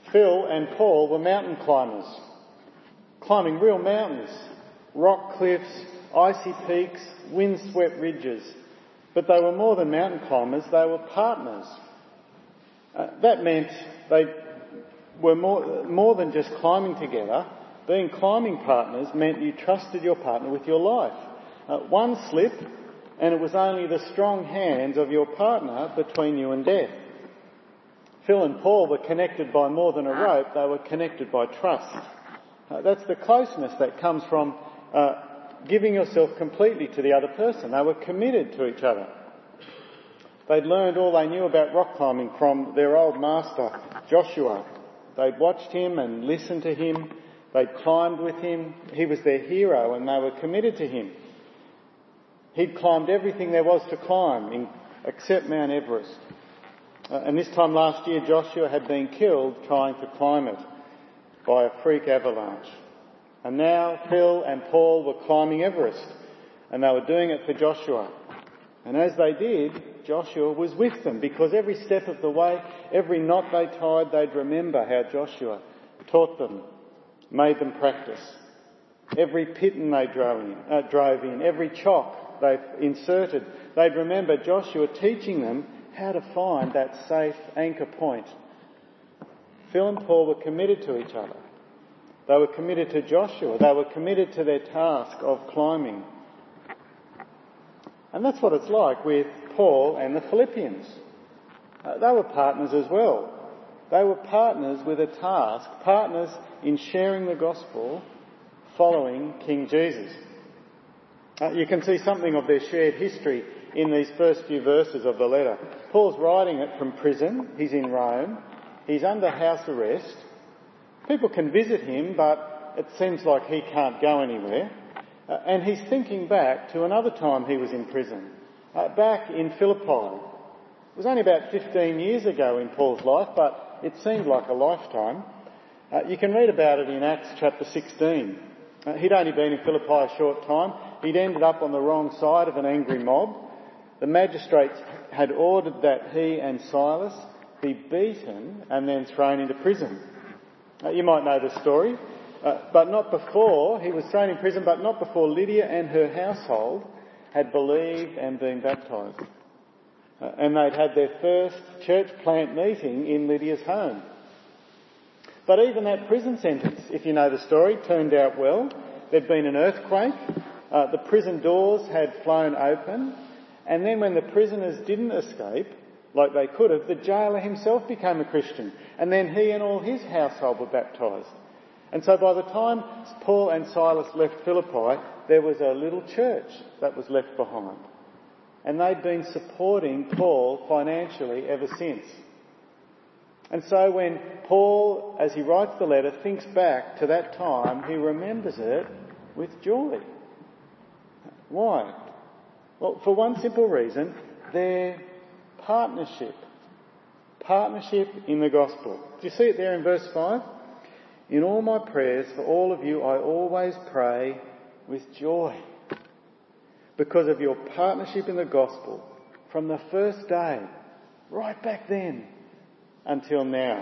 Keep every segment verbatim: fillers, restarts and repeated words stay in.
Phil and Paul were mountain climbers, climbing real mountains, rock cliffs, icy peaks, wind-swept ridges. But they were more than mountain climbers, they were partners. Uh, that meant they were more, more than just climbing together. Being climbing partners meant you trusted your partner with your life. Uh, one slip and it was only the strong hands of your partner between you and death. Phil and Paul were connected by more than a rope, they were connected by trust. Uh, that's the closeness that comes from uh, giving yourself completely to the other person. They were committed to each other. They'd learned all they knew about rock climbing from their old master, Joshua. They'd watched him and listened to him. They'd climbed with him. He was their hero and they were committed to him. He'd climbed everything there was to climb, in, except Mount Everest. Uh, and this time last year, Joshua had been killed trying to climb it by a freak avalanche. And now Phil and Paul were climbing Everest, and they were doing it for Joshua. And as they did, Joshua was with them, because every step of the way, every knot they tied, they'd remember how Joshua taught them, made them practice. Every piton they drove in, uh, drove in, every chalk they inserted, they'd remember Joshua teaching them how to find that safe anchor point. Phil and Paul were committed to each other. They were committed to Joshua. They were committed to their task of climbing. And that's what it's like with Paul and the Philippians. Uh, they were partners as well. They were partners with a task, partners in sharing the gospel, following King Jesus. Uh, you can see something of their shared history in these first few verses of the letter. Paul's writing it from prison. He's in Rome. He's under house arrest. People can visit him, but it seems like he can't go anywhere. Uh, and he's thinking back to another time he was in prison, uh, back in Philippi. It was only about fifteen years ago in Paul's life, but it seemed like a lifetime. Uh, you can read about it in Acts chapter sixteen. Uh, he'd only been in Philippi a short time. He'd ended up on the wrong side of an angry mob. The magistrates had ordered that he and Silas be beaten and then thrown into prison. Uh, you might know the story, uh, but not before, he was thrown in prison, but not before Lydia and her household had believed and been baptised. Uh, and they'd had their first church plant meeting in Lydia's home. But even that prison sentence, if you know the story, turned out well. There'd been an earthquake, uh, the prison doors had flown open, and then when the prisoners didn't escape, like they could have, the jailer himself became a Christian, and then he and all his household were baptised. And so by the time Paul and Silas left Philippi, there was a little church that was left behind. And they'd been supporting Paul financially ever since. And so when Paul, as he writes the letter, thinks back to that time, he remembers it with joy. Why? Well, for one simple reason, their partnership. Partnership in the gospel. Do you see it there in verse five? In all my prayers for all of you, I always pray with joy because of your partnership in the gospel from the first day, right back then, until now.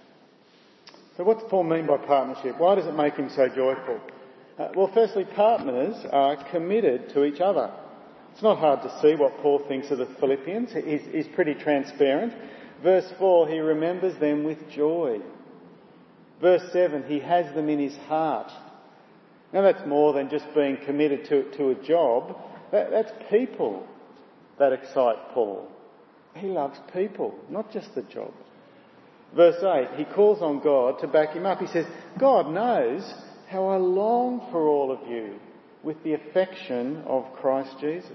So what's Paul mean by partnership? Why does it make him so joyful? Uh, well, firstly, partners are committed to each other. It's not hard to see what Paul thinks of the Philippians. He's, he's pretty transparent. Verse four, he remembers them with joy. Verse seven, he has them in his heart. Now that's more than just being committed to, to a job. That, that's people that excite Paul. He loves people, not just the job. Verse eight, he calls on God to back him up. He says, God knows how I long for all of you with the affection of Christ Jesus.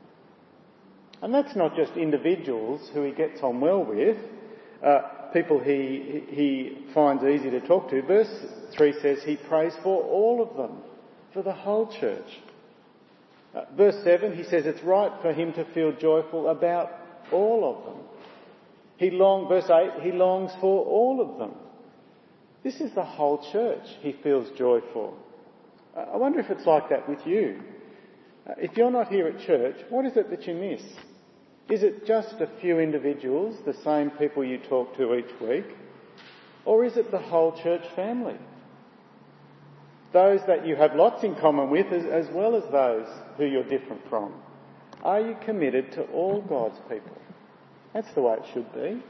And that's not just individuals who he gets on well with, uh, people he, he finds easy to talk to. Verse three says he prays for all of them, for the whole church. Uh, verse seven, he says it's right for him to feel joyful about all of them. He long, verse eight, he longs for all of them. This is the whole church he feels joy for. Uh, I wonder if it's like that with you. Uh, if you're not here at church, what is it that you miss? Is it just a few individuals, the same people you talk to each week? Or is it the whole church family? Those that you have lots in common with as, as well as those who you're different from. Are you committed to all God's people? That's the way it should be.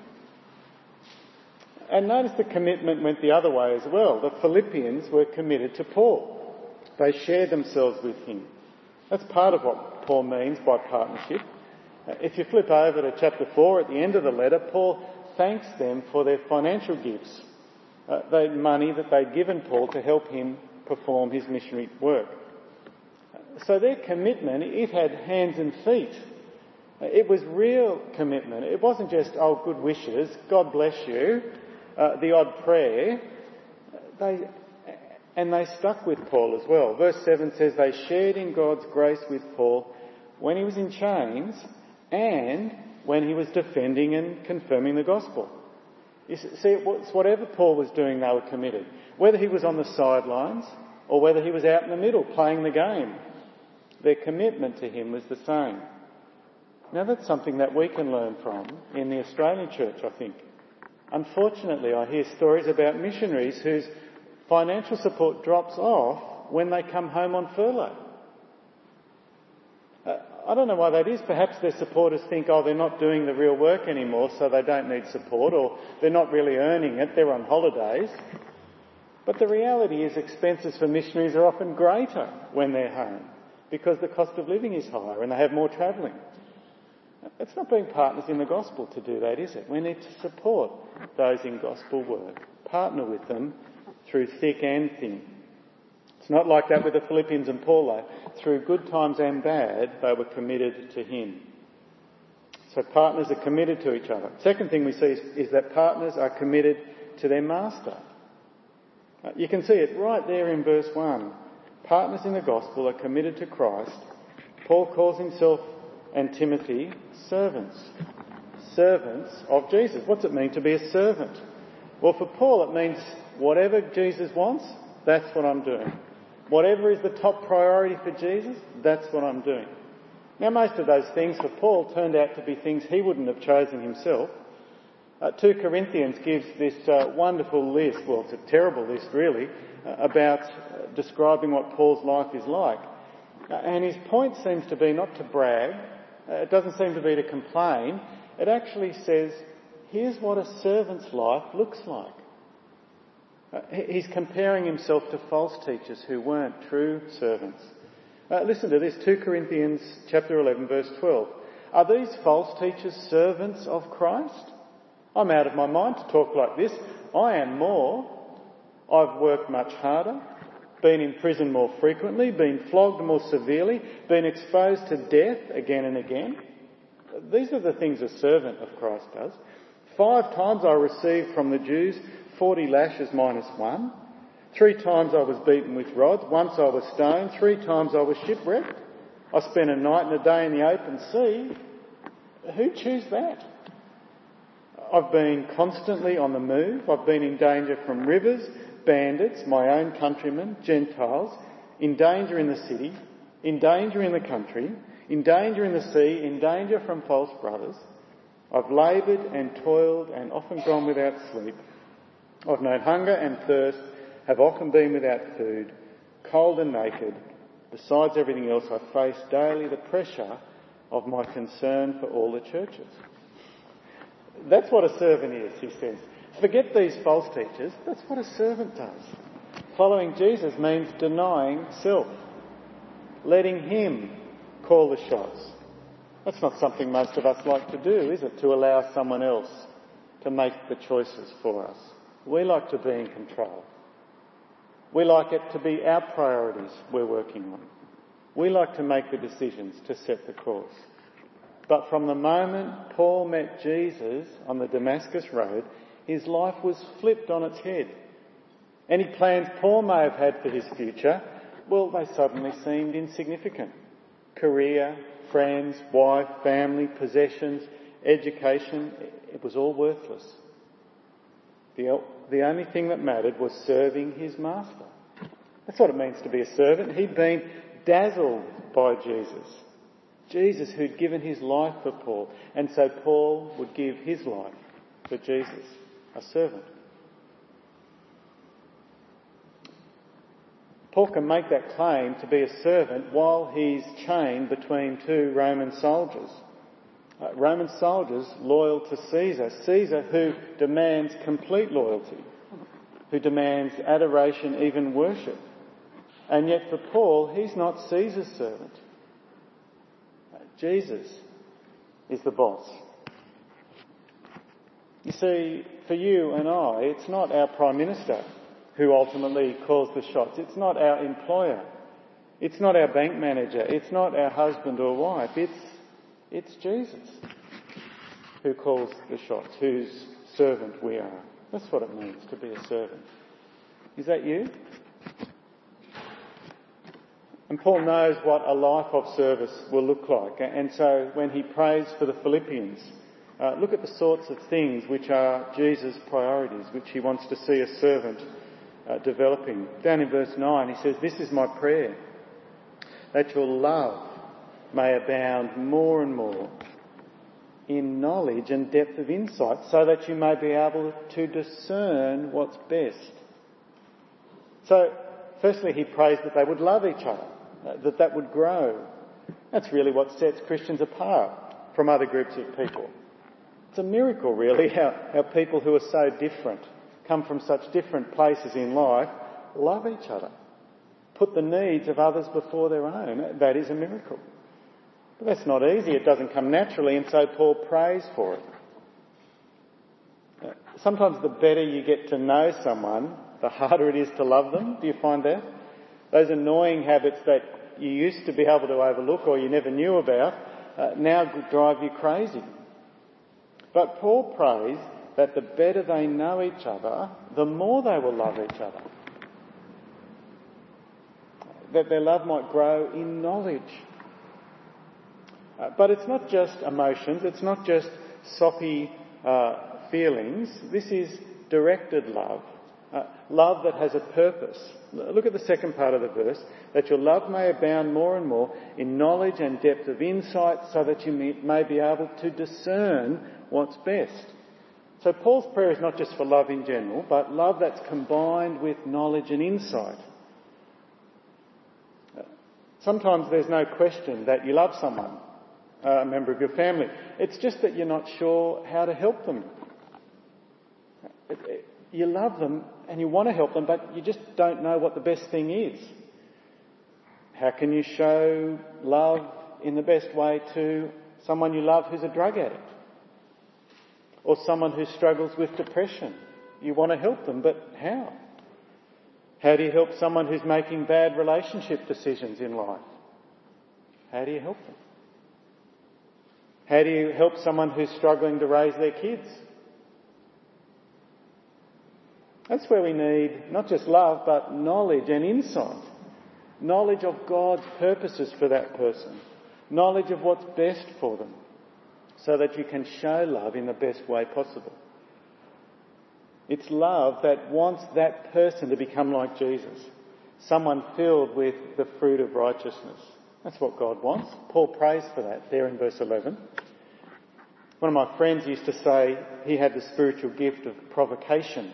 And notice the commitment went the other way as well. The Philippians were committed to Paul. They shared themselves with him. That's part of what Paul means by partnership. If you flip over to chapter four, at the end of the letter, Paul thanks them for their financial gifts, uh, the money that they'd given Paul to help him perform his missionary work. So their commitment, it had hands and feet. It was real commitment. It wasn't just, oh, good wishes, God bless you, uh, the odd prayer. They, and they stuck with Paul as well. Verse seven says they shared in God's grace with Paul when he was in chains and when he was defending and confirming the gospel. You see, it's whatever Paul was doing, they were committed. Whether he was on the sidelines or whether he was out in the middle playing the game, their commitment to him was the same. Now that's something that we can learn from in the Australian church, I think. Unfortunately, I hear stories about missionaries whose financial support drops off when they come home on furlough. Uh, I don't know why that is. Perhaps their supporters think, oh, they're not doing the real work anymore, so they don't need support, or they're not really earning it, they're on holidays. But the reality is expenses for missionaries are often greater when they're home because the cost of living is higher and they have more travelling. It's not being partners in the gospel to do that, is it? We need to support those in gospel work, partner with them through thick and thin. It's not like that with the Philippians and Paul, though. Through good times and bad, they were committed to him. So partners are committed to each other. Second thing we see is, is that partners are committed to their master. You can see it right there in verse one. Partners in the gospel are committed to Christ. Paul calls himself and Timothy servants. Servants of Jesus. What's it mean to be a servant? Well, for Paul it means whatever Jesus wants, that's what I'm doing. Whatever is the top priority for Jesus, that's what I'm doing. Now most of those things for Paul turned out to be things he wouldn't have chosen himself. Uh, two Corinthians gives this uh, wonderful list, well it's a terrible list really, uh, about uh, describing what Paul's life is like. Uh, and his point seems to be not to brag, uh, it doesn't seem to be to complain, it actually says, here's what a servant's life looks like. Uh, he's comparing himself to false teachers who weren't true servants. Uh, listen to this, two Corinthians chapter eleven verse twelve. Are these false teachers servants of Christ? I'm out of my mind to talk like this. I am more. I've worked much harder, been in prison more frequently, been flogged more severely, been exposed to death again and again. These are the things a servant of Christ does. Five times I received from the Jews forty lashes minus one. Three times I was beaten with rods. Once I was stoned. Three times I was shipwrecked. I spent a night and a day in the open sea. Who chose that? I've been constantly on the move. I've been in danger from rivers, bandits, my own countrymen, Gentiles, in danger in the city, in danger in the country, in danger in the sea, in danger from false brothers. I've laboured and toiled and often gone without sleep. I've known hunger and thirst, have often been without food, cold and naked. Besides everything else, I face daily the pressure of my concern for all the churches. That's what a servant is, he says. Forget these false teachers. That's what a servant does. Following Jesus means denying self, letting him call the shots. That's not something most of us like to do, is it? To allow someone else to make the choices for us. We like to be in control. We like it to be our priorities we're working on. We like to make the decisions to set the course. But from the moment Paul met Jesus on the Damascus Road, his life was flipped on its head. Any plans Paul may have had for his future, well, they suddenly seemed insignificant. Career, friends, wife, family, possessions, education, it was all worthless. The, the only thing that mattered was serving his master. That's what it means to be a servant. He'd been dazzled by Jesus. Jesus who'd given his life for Paul. And so Paul would give his life for Jesus, a servant. Paul can make that claim to be a servant while he's chained between two Roman soldiers. Uh, Roman soldiers loyal to Caesar. Caesar who demands complete loyalty, who demands adoration, even worship. And yet for Paul, he's not Caesar's servant. Uh, Jesus is the boss. You see, for you and I, it's not our Prime Minister who ultimately calls the shots. It's not our employer. It's not our bank manager. It's not our husband or wife. It's, it's Jesus who calls the shots, whose servant we are. That's what it means to be a servant. Is that you? And Paul knows what a life of service will look like. And so when he prays for the Philippians, uh, look at the sorts of things which are Jesus' priorities, which he wants to see a servant uh, developing. Down in verse nine, he says, "This is my prayer, that your love may abound more and more in knowledge and depth of insight, so that you may be able to discern what's best." So, firstly, he prays that they would love each other, that that would grow. That's really what sets Christians apart from other groups of people. It's a miracle, really, how, how people who are so different, come from such different places in life, love each other, put the needs of others before their own. That is a miracle. But that's not easy. It doesn't come naturally, and so Paul prays for it. Sometimes the better you get to know someone, the harder it is to love them. Do you find that? Those annoying habits that you used to be able to overlook or you never knew about uh, now drive you crazy. But Paul prays that the better they know each other, the more they will love each other. That their love might grow in knowledge. Uh, but it's not just emotions, it's not just soppy uh, feelings. This is directed love. Uh, love that has a purpose. Look at the second part of the verse. That your love may abound more and more in knowledge and depth of insight, so that you may, may be able to discern what's best. So Paul's prayer is not just for love in general, but love that's combined with knowledge and insight. Uh, sometimes there's no question that you love someone, uh, a member of your family. It's just that you're not sure how to help them. It, it, You love them and you want to help them, but you just don't know what the best thing is. How can you show love in the best way to someone you love who's a drug addict? Or someone who struggles with depression? You want to help them, but how? How do you help someone who's making bad relationship decisions in life? How do you help them? How do you help someone who's struggling to raise their kids? That's where we need not just love, but knowledge and insight. Knowledge of God's purposes for that person. Knowledge of what's best for them. So that you can show love in the best way possible. It's love that wants that person to become like Jesus. Someone filled with the fruit of righteousness. That's what God wants. Paul prays for that there in verse eleven. One of my friends used to say he had the spiritual gift of provocation.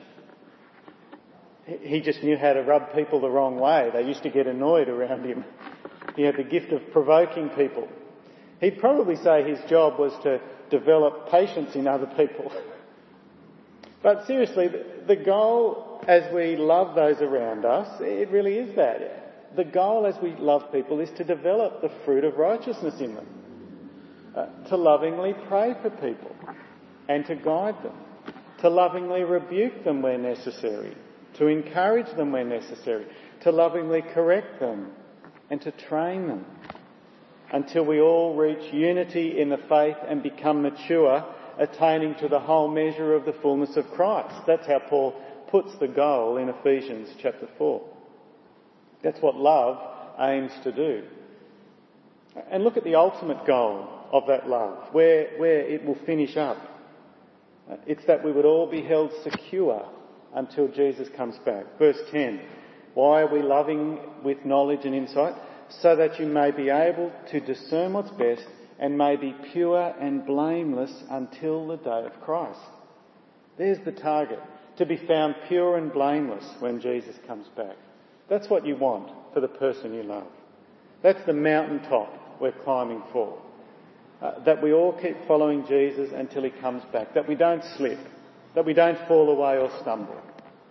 He just knew how to rub people the wrong way. They used to get annoyed around him. He had the gift of provoking people. He'd probably say his job was to develop patience in other people. But seriously, the goal as we love those around us, it really is that. The goal as we love people is to develop the fruit of righteousness in them. Uh, to lovingly pray for people and to guide them. To lovingly rebuke them where necessary. To encourage them where necessary, to lovingly correct them and to train them until we all reach unity in the faith and become mature, attaining to the whole measure of the fullness of Christ. That's how Paul puts the goal in Ephesians chapter four. That's what love aims to do. And look at the ultimate goal of that love, where, where it will finish up. It's that we would all be held secure until Jesus comes back. Verse ten. Why are we loving with knowledge and insight? So that you may be able to discern what's best and may be pure and blameless until the day of Christ. There's the target. To be found pure and blameless when Jesus comes back. That's what you want for the person you love. That's the mountaintop we're climbing for. Uh, that we all keep following Jesus until he comes back. That we don't slip. That we don't fall away or stumble.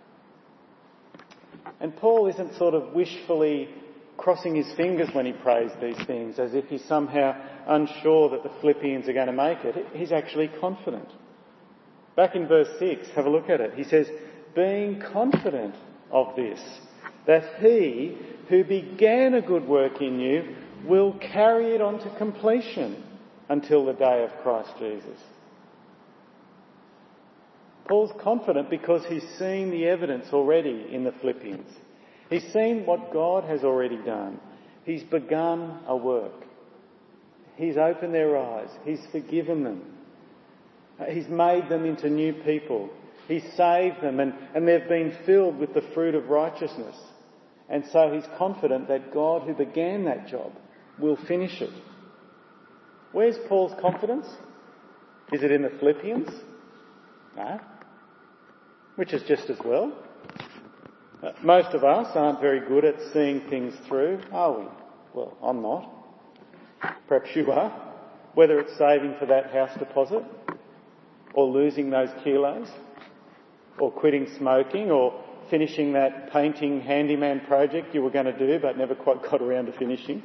And Paul isn't sort of wishfully crossing his fingers when he prays these things, as if he's somehow unsure that the Philippians are going to make it. He's actually confident. Back in verse six, have a look at it. He says, being confident of this, that he who began a good work in you will carry it on to completion until the day of Christ Jesus. Paul's confident because he's seen the evidence already in the Philippians. He's seen what God has already done. He's begun a work. He's opened their eyes. He's forgiven them. He's made them into new people. He's saved them and, and they've been filled with the fruit of righteousness. And so he's confident that God who began that job will finish it. Where's Paul's confidence? Is it in the Philippians? No. Which is just as well. Uh, most of us aren't very good at seeing things through, are we? Well, I'm not. Perhaps you are. Whether it's saving for that house deposit, or losing those kilos, or quitting smoking, or finishing that painting handyman project you were going to do but never quite got around to finishing.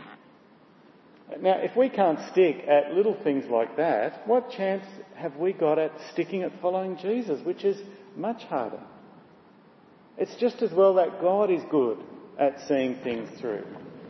Now, if we can't stick at little things like that, what chance have we got at sticking at following Jesus, which is much harder? It's just as well that God is good at seeing things through.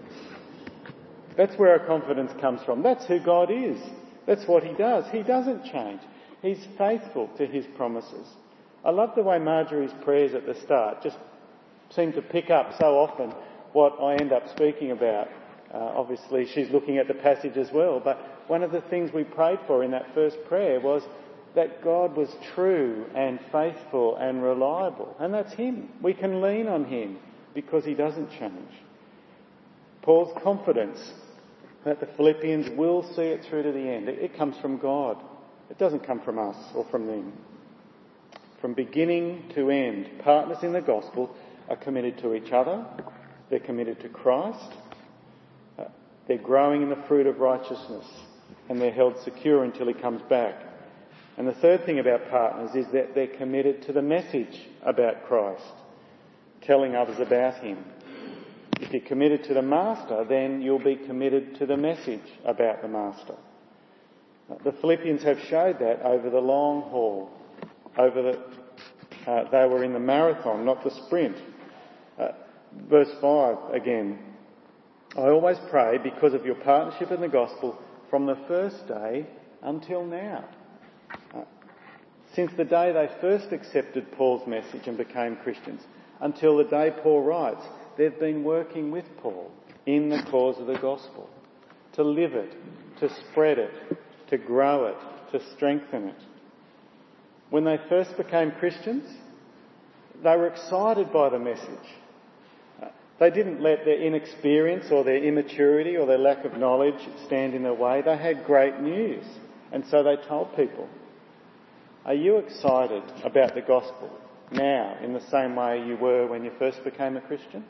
That's where our confidence comes from. That's who God is. That's what he does. He doesn't change. He's faithful to his promises. I love the way Marjorie's prayers at the start just seem to pick up so often what I end up speaking about. Uh, obviously, she's looking at the passage as well, but one of the things we prayed for in that first prayer was that God was true and faithful and reliable. And that's him. We can lean on him because he doesn't change. Paul's confidence that the Philippians will see it through to the end, it, it comes from God. It doesn't come from us or from them. From beginning to end, partners in the gospel are committed to each other. They're committed to Christ. Uh, they're growing in the fruit of righteousness. And they're held secure until he comes back. And the third thing about partners is that they're committed to the message about Christ, telling others about him. If you're committed to the master, then you'll be committed to the message about the master. The Philippians have showed that over the long haul. Over the, uh, they were in the marathon, not the sprint. Uh, verse five again. I always pray because of your partnership in the gospel from the first day until now. Uh, since the day they first accepted Paul's message and became Christians, until the day Paul writes, they've been working with Paul in the cause of the gospel, to live it, to spread it, to grow it, to strengthen it. When they first became Christians, they were excited by the message. Uh, they didn't let their inexperience or their immaturity or their lack of knowledge stand in their way. They had great news, and so they told people. Are you excited about the gospel now in the same way you were when you first became a Christian?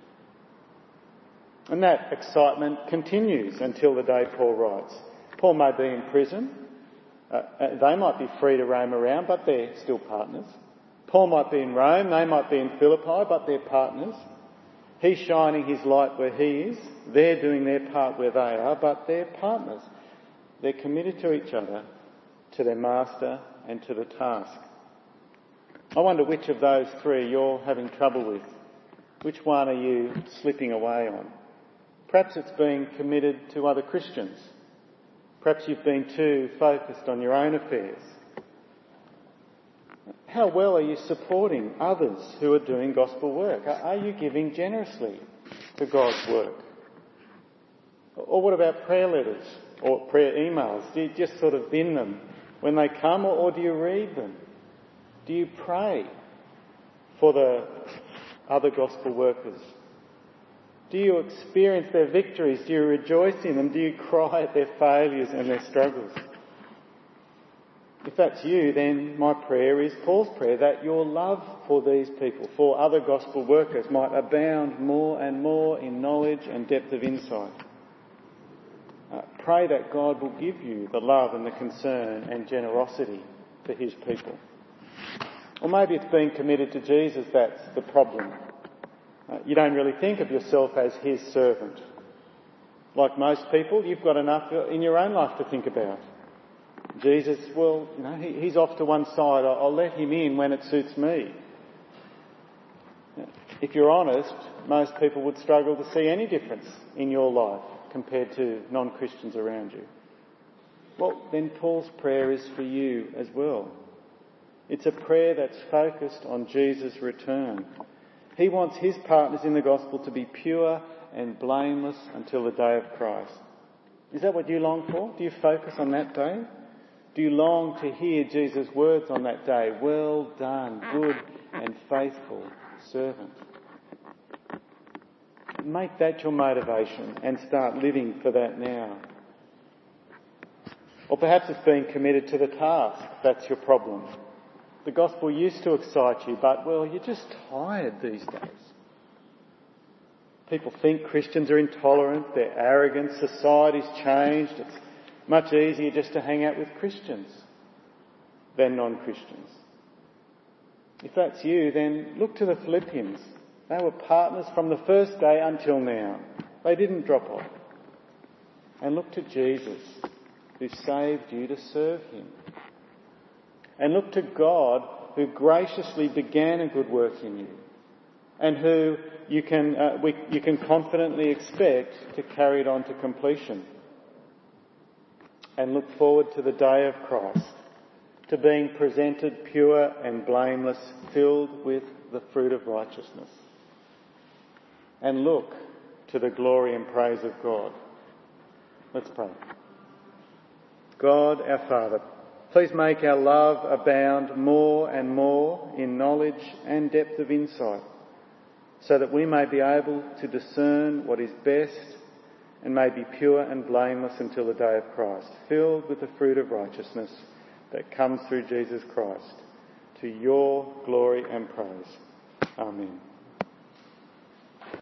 And that excitement continues until the day Paul writes. Paul may be in prison. Uh, they might be free to roam around, but they're still partners. Paul might be in Rome. They might be in Philippi, but they're partners. He's shining his light where he is. They're doing their part where they are, but they're partners. They're committed to each other, to their master and to the task. I wonder which of those three you're having trouble with. Which one are you slipping away on? Perhaps it's being committed to other Christians. Perhaps you've been too focused on your own affairs. How well are you supporting others who are doing gospel work? Are you giving generously to God's work? Or what about prayer letters or prayer emails? Do you just sort of bin them when they come, or do you read them? Do you pray for the other gospel workers? Do you experience their victories? Do you rejoice in them? Do you cry at their failures and their struggles? If that's you, then my prayer is Paul's prayer, that your love for these people, for other gospel workers, might abound more and more in knowledge and depth of insight. Uh, pray that God will give you the love and the concern and generosity for his people. Or maybe it's being committed to Jesus that's the problem. Uh, you don't really think of yourself as his servant. Like most people, you've got enough in your own life to think about. Jesus, well, you know, he, he's off to one side. I'll, I'll let him in when it suits me. If you're honest, most people would struggle to see any difference in your life compared to non-Christians around you. Well, then Paul's prayer is for you as well. It's a prayer that's focused on Jesus' return. He wants his partners in the gospel to be pure and blameless until the day of Christ. Is that what you long for? Do you focus on that day? Do you long to hear Jesus' words on that day? Well done, good and faithful servant. Make that your motivation and start living for that now. Or perhaps it's being committed to the task that's your problem. The gospel used to excite you, but, well, you're just tired these days. People think Christians are intolerant, they're arrogant, society's changed. It's much easier just to hang out with Christians than non-Christians. If that's you, then look to the Philippians. They were partners from the first day until now. They didn't drop off. And look to Jesus, who saved you to serve him. And look to God, who graciously began a good work in you, and who you can uh, we, you can confidently expect to carry it on to completion. And look forward to the day of Christ, to being presented pure and blameless, filled with the fruit of righteousness. And look to the glory and praise of God. Let's pray. God, our Father, please make our love abound more and more in knowledge and depth of insight, so that we may be able to discern what is best and may be pure and blameless until the day of Christ, filled with the fruit of righteousness that comes through Jesus Christ, to your glory and praise. Amen.